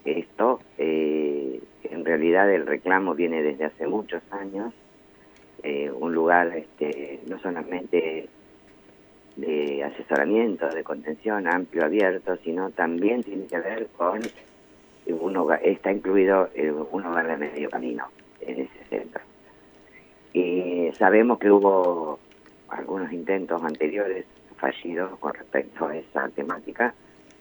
esto, en realidad el reclamo viene desde hace muchos años, un lugar no solamente de asesoramiento, de contención amplio, abierto, sino también tiene que ver con un hogar, está incluido un hogar de medio camino en ese centro. Y sabemos que hubo algunos intentos anteriores fallidos con respecto a esa temática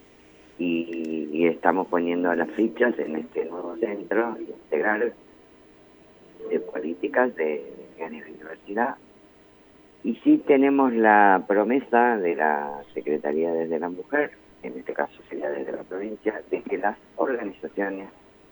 y estamos poniendo las fichas en este nuevo centro integral de políticas de género y diversidad. Y sí tenemos la promesa de la Secretaría de la Mujer, en este caso sería desde la provincia, de que las organizaciones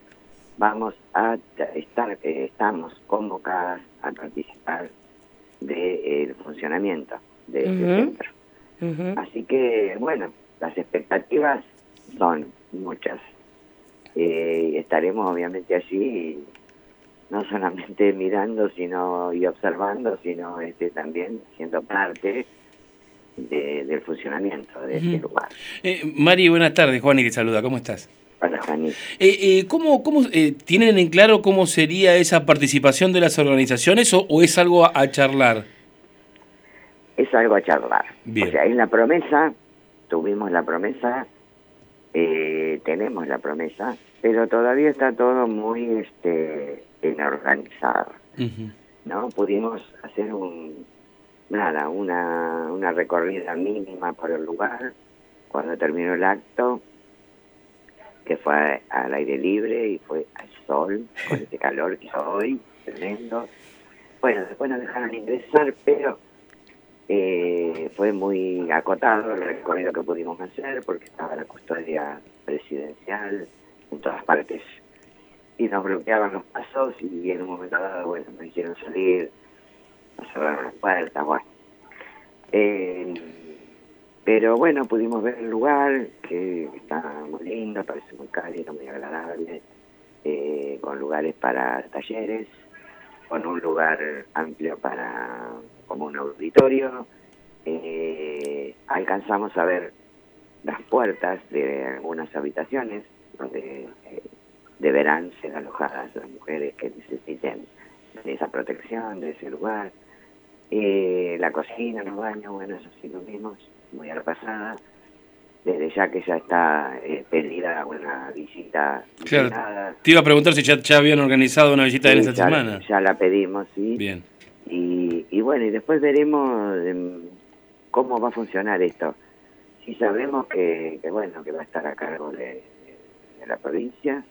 estamos convocadas a participar del funcionamiento de este centro. Así que, bueno, las expectativas son muchas. Estaremos obviamente allí, no solamente mirando y observando, sino también siendo parte del funcionamiento de este lugar. Mari, buenas tardes. Juan y te saluda. ¿Cómo estás? Hola, Juaní. ¿Cómo tienen en claro cómo sería esa participación de las organizaciones o es algo a charlar? Es algo a charlar. Bien. O sea, es la promesa, tuvimos la promesa, tenemos la promesa, pero todavía está todo muy inorganizado. ¿No? Pudimos hacer una recorrida mínima por el lugar cuando terminó el acto, que fue al aire libre y fue al sol, con este calor que hizo hoy, tremendo. Bueno, después nos dejaron ingresar, pero fue muy acotado el recorrido que pudimos hacer porque estaba la custodia presidencial en todas partes y nos bloqueaban los pasos y en un momento dado, bueno, nos hicieron salir, nos cerraron las puertas, bueno. Pero bueno, pudimos ver el lugar, que está muy lindo, parece muy cálido, muy agradable, con lugares para talleres, con un lugar amplio como un auditorio. Alcanzamos a ver las puertas de algunas habitaciones donde deberán ser alojadas las mujeres que necesiten de esa protección, de ese lugar. La cocina, los baños, bueno, eso sí lo vimos muy a la pasada, desde ya que ya está pedida una visita. Claro, te iba a preguntar si ya habían organizado una visita en esta semana. Ya la pedimos, sí. Bien. Y bueno, y después veremos cómo va a funcionar esto. Si sabemos que va a estar a cargo de la provincia,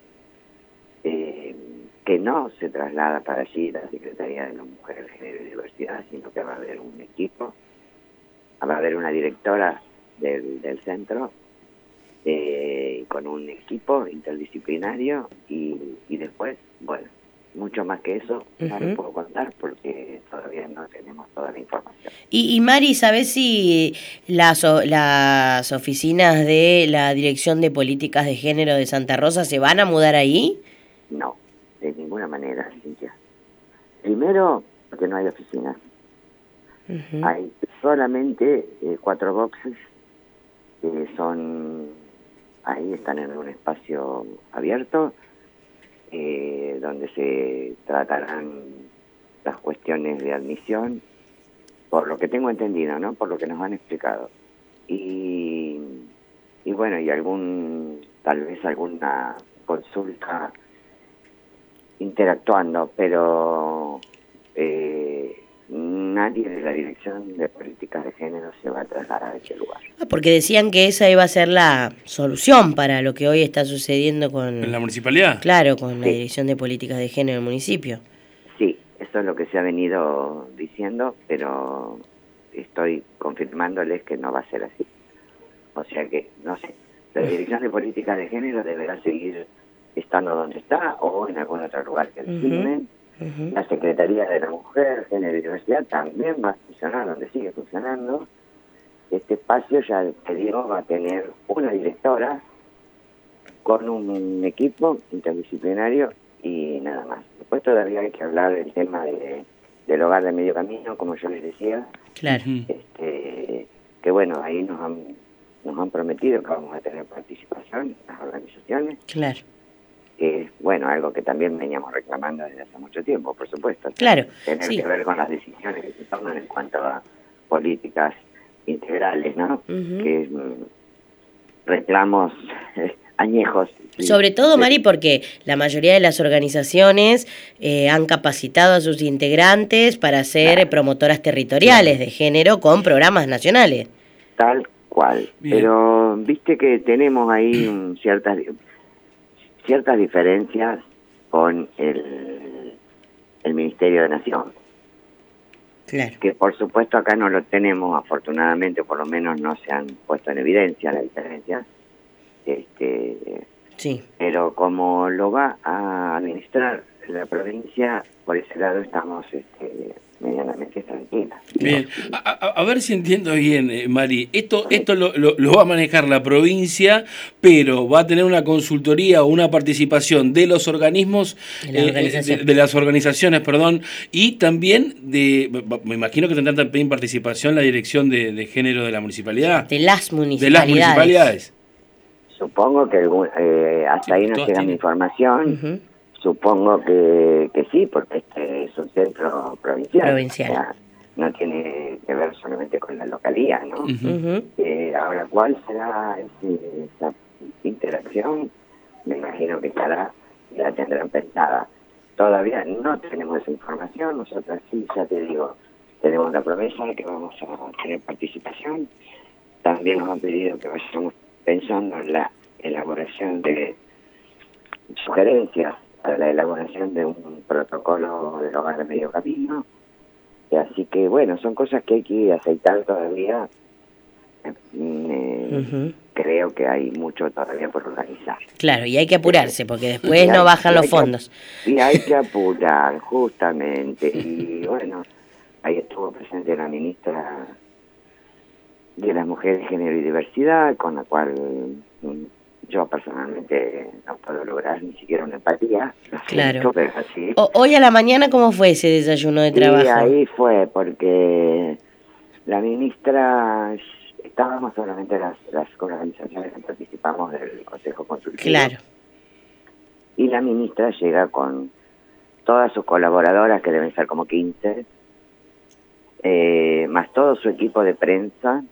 que no se traslada para allí la Secretaría de la Mujer, Género y Diversidad, sino que va a haber un equipo, va a haber una directora del centro, con un equipo interdisciplinario y después, bueno, mucho más que eso no lo puedo contar porque todavía no tenemos toda la información. Y Mari, ¿sabés si las oficinas de la Dirección de Políticas de Género de Santa Rosa se van a mudar ahí? No, de ninguna manera, Cintia. Primero, porque no hay oficinas. Hay solamente 4 boxes que ahí están en un espacio abierto, donde se tratarán las cuestiones de admisión, por lo que tengo entendido, ¿no? Por lo que nos han explicado. Y bueno, y tal vez alguna consulta interactuando, pero nadie de la Dirección de Políticas de Género se va a trasladar a ese lugar. Porque decían que esa iba a ser la solución para lo que hoy está sucediendo con... ¿En la municipalidad? Claro, con la Dirección de Políticas de Género del municipio. Sí, eso es lo que se ha venido diciendo, pero estoy confirmándoles que no va a ser así. O sea que, no sé, la Dirección de Políticas de Género deberá seguir estando donde está o en algún otro lugar que designen. La Secretaría de la Mujer, Género y Diversidad también va a funcionar donde sigue funcionando. Este espacio, ya te digo, va a tener una directora con un equipo interdisciplinario y nada más. Después todavía hay que hablar del tema del hogar de medio camino, como yo les decía. Claro. Que bueno, ahí nos han prometido que vamos a tener participación, las organizaciones. Claro. que es, bueno, algo que también veníamos reclamando desde hace mucho tiempo, por supuesto. Claro, Tener sí. que ver con las decisiones que se toman en cuanto a políticas integrales, ¿no? Que reclamos añejos. Sí. Sobre todo, Mari, porque la mayoría de las organizaciones han capacitado a sus integrantes para ser promotoras territoriales de género con programas nacionales. Tal cual. Bien. Pero viste que tenemos ahí ciertas diferencias con el Ministerio de Nación. Claro. Que por supuesto acá no lo tenemos, afortunadamente, por lo menos no se han puesto en evidencia las diferencias. Sí. Pero como lo va a administrar la provincia, por ese lado estamos medianamente tranquilos. Bien, a ver si entiendo bien, Mari. Esto lo va a manejar la provincia, pero va a tener una consultoría o una participación de los organismos, de las organizaciones, perdón, y también me imagino que tendrá también participación la Dirección de Género de la Municipalidad. De las municipalidades. De las municipalidades. Supongo que hasta ahí no llega mi información. Supongo que sí, porque este es un centro provincial. O sea, no tiene que ver solamente con la localía, ¿no? Ahora, ¿cuál será esa interacción? Me imagino que la tendrán pensada. Todavía no tenemos esa información. Nosotros sí, ya te digo, tenemos la promesa de que vamos a tener participación. También nos han pedido que vayamos pensando en la elaboración de sugerencias para la elaboración de un protocolo del hogar de medio camino. Así que, bueno, son cosas que hay que aceitar todavía. Creo que hay mucho todavía por organizar. Claro, y hay que apurarse, porque después no bajan los fondos. Y hay que apurar, justamente. Y bueno, ahí estuvo presente la ministra de las Mujeres, Género y Diversidad, con la cual yo personalmente no puedo lograr ni siquiera una empatía. Claro. Pero así. Hoy a la mañana, ¿cómo fue ese desayuno de trabajo? Y ahí fue, porque la ministra, estábamos solamente las organizaciones que participamos del Consejo Consultivo. Claro. Y la ministra llega con todas sus colaboradoras, que deben ser como 15, más todo su equipo de prensa.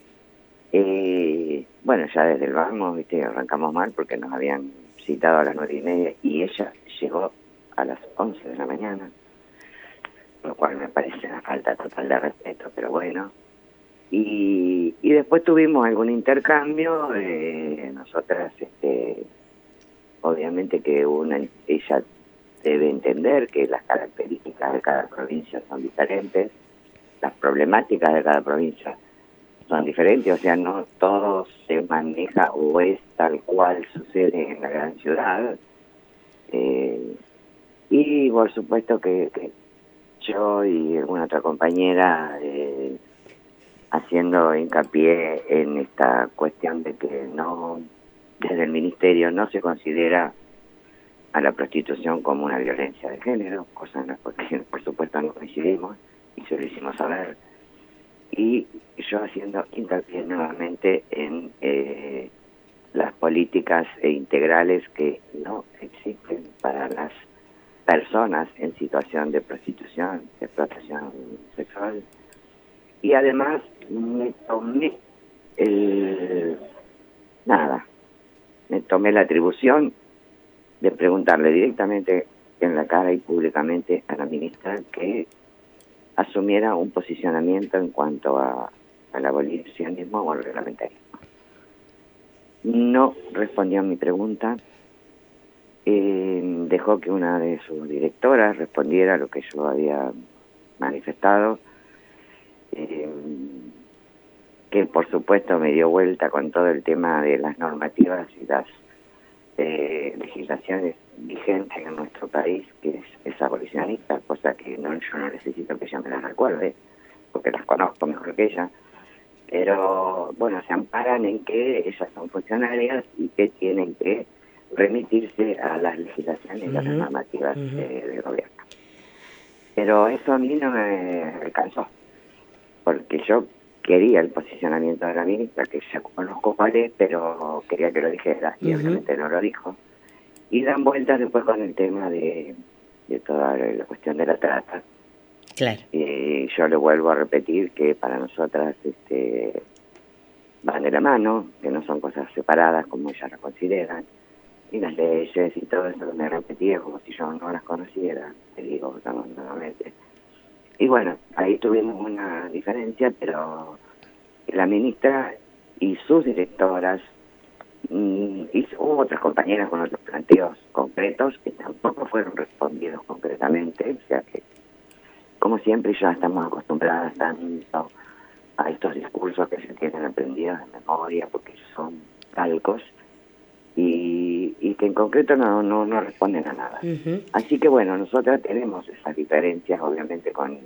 Bueno, ya desde el vamos, viste, arrancamos mal porque nos habían citado a las 9:30 y ella llegó a las 11 de la mañana, lo cual me parece una falta total de respeto, pero bueno. Y después tuvimos algún intercambio. Nosotras, obviamente que ella debe entender que las características de cada provincia son diferentes, las problemáticas de cada provincia son diferentes, o sea, no todo se maneja o es tal cual sucede en la gran ciudad. Y por supuesto que yo y alguna otra compañera haciendo hincapié en esta cuestión de que no, desde el ministerio no se considera a la prostitución como una violencia de género, cosa en la que por supuesto no coincidimos y se lo hicimos saber. Y yo haciendo hincapié nuevamente en las políticas integrales que no existen para las personas en situación de prostitución, de explotación sexual. Y además me tomé la atribución de preguntarle directamente en la cara y públicamente a la ministra que asumiera un posicionamiento en cuanto al abolicionismo o al reglamentarismo. No respondió a mi pregunta. Dejó que una de sus directoras respondiera lo que yo había manifestado, que por supuesto me dio vuelta con todo el tema de las normativas y las legislaciones vigentes en nuestro país, que es abolicionista, cosa que yo no necesito que ella me las recuerde, porque las conozco mejor que ella, pero bueno, se amparan en que ellas son funcionarias y que tienen que remitirse a las legislaciones y a las normativas del gobierno. Pero eso a mí no me alcanzó, porque yo quería el posicionamiento de la ministra, que ya conozco cuál es, pero quería que lo dijera, y obviamente no lo dijo. Y dan vueltas después con el tema de toda la cuestión de la trata. Claro. Yo le vuelvo a repetir que para nosotras van de la mano, que no son cosas separadas como ellas las consideran, y las leyes y todo eso que me repetía como si yo no las conociera, te digo nuevamente. Y bueno, ahí tuvimos una diferencia, pero la ministra y sus directoras, y hubo otras compañeras con otros planteos concretos que tampoco fueron respondidos concretamente, o sea que, como siempre, ya estamos acostumbradas tanto a estos discursos que se tienen aprendidos de memoria, porque son calcos, y que en concreto no responden a nada. Uh-huh. Así que bueno, nosotras tenemos esas diferencias, obviamente, con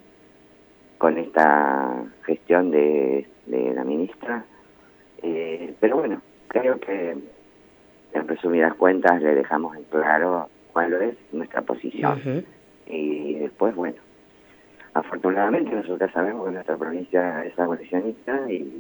esta gestión de la ministra, pero bueno, creo que en resumidas cuentas le dejamos en claro cuál es nuestra posición. Uh-huh. Y después, bueno, afortunadamente nosotros sabemos que nuestra provincia es abolicionista,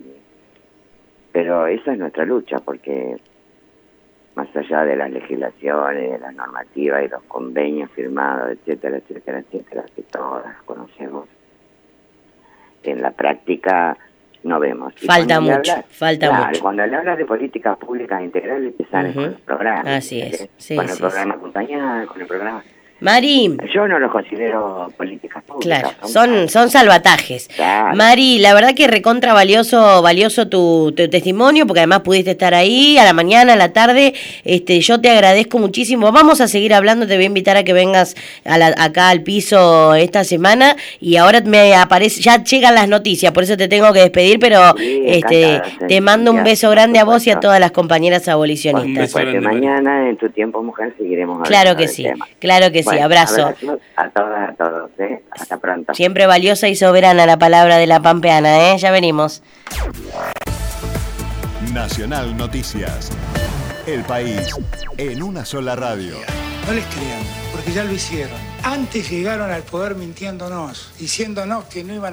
pero esa es nuestra lucha, porque más allá de las legislaciones, de las normativas y los convenios firmados, etcétera, etcétera, etcétera, que todas conocemos, en la práctica no vemos. Y falta mucho. Cuando le hablas de políticas públicas integrales, te salen con los programas. Así es. Sí, con el programa acompañado, con el programa... Mari, yo no los considero políticas públicas. Claro, son salvatajes. Claro. Mari, la verdad que recontra valioso tu testimonio, porque además pudiste estar ahí a la mañana, a la tarde. Yo te agradezco muchísimo. Vamos a seguir hablando, te voy a invitar a que vengas acá al piso esta semana, y ahora me aparece, ya llegan las noticias, por eso te tengo que despedir, pero sí, te mando un beso grande a vos y a todas las compañeras abolicionistas. Porque mañana, en tu tiempo, mujer, seguiremos hablando. Claro que sí, claro que sí. Bueno, abrazo. A todas, a todos. Hasta pronto. Siempre valiosa y soberana la palabra de la pampeana, Ya venimos. Nacional Noticias. El país en una sola radio. No les crean, porque ya lo hicieron. Antes llegaron al poder mintiéndonos, diciéndonos que no iban